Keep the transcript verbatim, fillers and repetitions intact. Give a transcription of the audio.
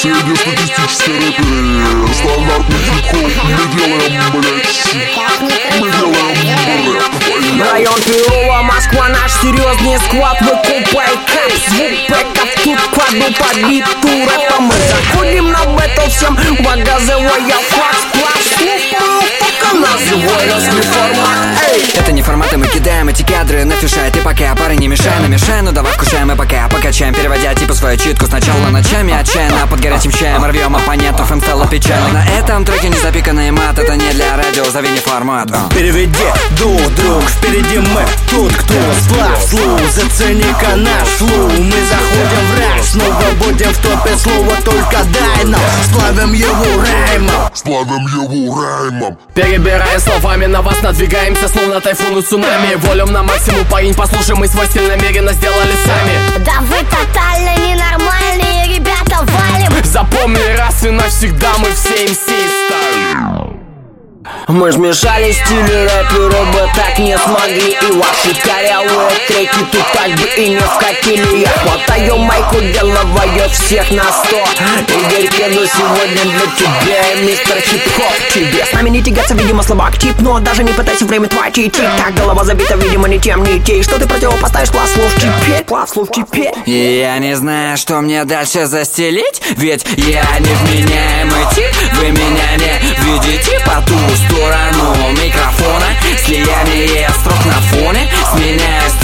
Среднестатистические рэперы, стандартный хип-хоп. Мы делаем, блядь, мы делаем рэп. Район Перова, Москва, наш серьезный склад. Выкупай кап, звук пэков. Тут кладу под биту рэпа. Мы заходим на бэтл всем, показывая факт. Это не форматы, мы кидаем эти кадры на фиша. Ты пока, парень, не мешай, намешай. Ну давай вкушаем и пока покачаем, переводя типа свою читку. Сначала ночами отчаянно под горячим чаем рвем оппонентов, им стало печально. На этом треке не запиканный мат, это не для радио, зови не формат. Переведи, друг, друг, впереди мы, тут кто слав, слу. Зацени-ка наш флу, мы заходим в раж. Снова будем в топе, слово только дай нам. Сплавим его раймом, Сплавим его раймом. Перебирая словами, на вас надвигаемся, словно тайфун и цунами. Волюм на максимум, парень, послушай, мы свой стиль намеренно сделали сами. Да вы тотально ненормальные, ребята, валим. Запомни раз и навсегда, мы все эм си стали. Мы смешали стили, рэперы бы так не смогли. И ваши корявые треки тут так бы и не вкатили. Я хватаю майку, делаю всех на сто. Игорь Кеду сегодня для тебя, мистер Хип-Хоп. Тебе с нами не тягаться, видимо, слабак тип. Но даже не пытайся время тратить. Так голова забита, видимо, ни тем, ни тей. Что ты противопоставишь класс слов теперь? Класс слов теперь. И я не знаю, что мне дальше застелить. Ведь я невменяемый тип. Вы меня не видите по ту сторону микрофона. Слияние строк на фоне. Сменяюсь